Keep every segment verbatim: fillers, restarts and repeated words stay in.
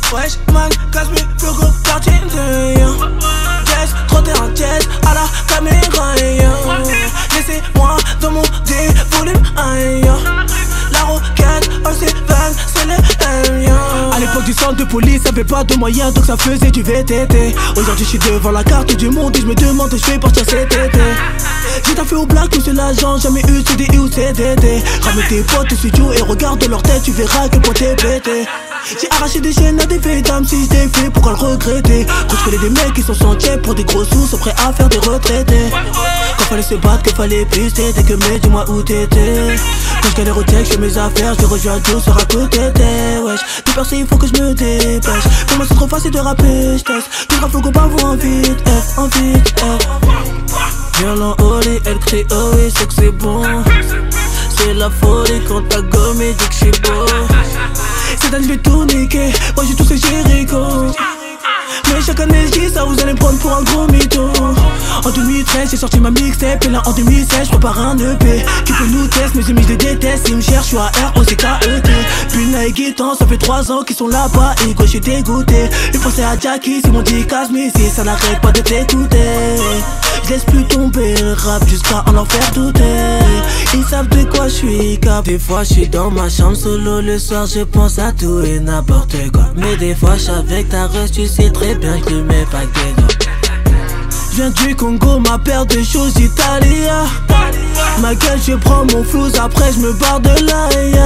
Wesh man, casse-moi, floco, quartier de yo. Jazz, trotté en jazz, à la caméra yo. Laissez-moi demander volume un yo. La roquette, on s'est vingt, c'est le M yo. A l'époque du centre de police, y'avait pas de moyens donc ça faisait du V T T. Aujourd'hui je suis devant la carte du monde et je me demande où je vais partir cet été. J'ai taffé au black, monsieur l'agent, jamais eu C D I ou C D D. Ramène tes potes au studio et regarde leur tête, tu verras quel point t'es pété. J'ai arraché des chaînes à des vieilles dames, si je t'ai fait, pourquoi le regretter? Quand je connais des mecs qui sont sentiers pour des gros sous, sont prêts à faire des retraités. Quand fallait se battre, qu'il fallait pister, dès que mais dis-moi où t'étais. Quand je galère au check, je fais mes affaires, je rejoins Joe sur à côté de wesh. T'es percé, il faut que je me dépêche. Pour moi c'est trop facile de rapper, j'teste. Tout le rap faut qu'on parle en vite, F, en vite, F. Violent au lit, elle crie oh oui, c'est que c'est bon. C'est la folie quand ta gomme et dit que j'suis beau. Cette année je vais tout niquer, moi j'ai tous ces Jericho. Mais chaque année je dis ça, vous allez me prendre pour un gros mytho. En deux mille treize j'ai sorti ma mixtape et là en deux mille seize je prépare un E P. Tu peux nous tester, mes amis je les déteste. Ils me cherchent, je suis à R O C K E T. Puis et Guitan, ça fait trois ans qu'ils sont là-bas et quoi je suis dégoûté. Ils pensaient à Jackie, ils m'ont dit casse-moi si ça n'arrête pas de t'écouter. Je laisse plus tomber le rap jusqu'à en leur faire douter. Ils savent de quoi je suis cap. Des fois je suis dans ma chambre solo le soir, je pense à tout et n'importe quoi. Mais des fois je suis avec ta reste, tu sais très bien que tu mets pas que des gars. Je viens du Congo, ma paire de choses d'Italia. Ma gueule, je prends mon flouze, après je me barre de là.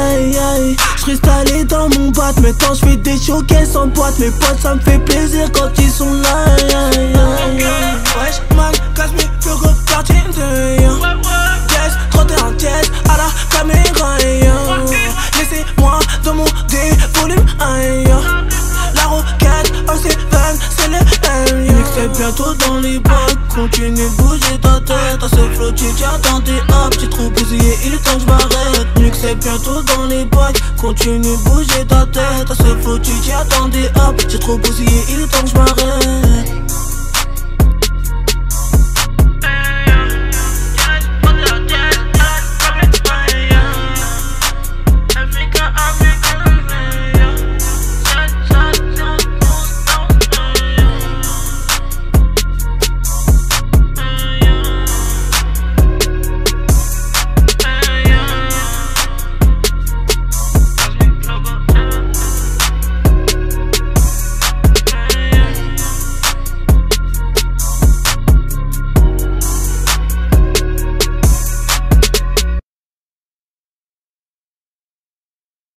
Je reste allé dans mon batte, maintenant je fais des choquets sans boîte. Mes potes, ça me fait plaisir quand ils sont là. Wesh man, casse-moi, floco, quartier de yo. Jazz, trotté en jazz, à la caméra yo. Laissez-moi demander volume un yo. La roquette, on s'est vingt, c'est le M yo. Mixtape bientôt dans les bacs, continue de bouger ta tête. À ce flow tu t'attendais hop, j'ai trop bousillé, il est temps que je m'arrête. Mixtape bientôt dans les bacs, continue de bouger ta tête. À ce flow tu t'attendais hop, j'ai trop bousillé, il est temps que je m'arrête.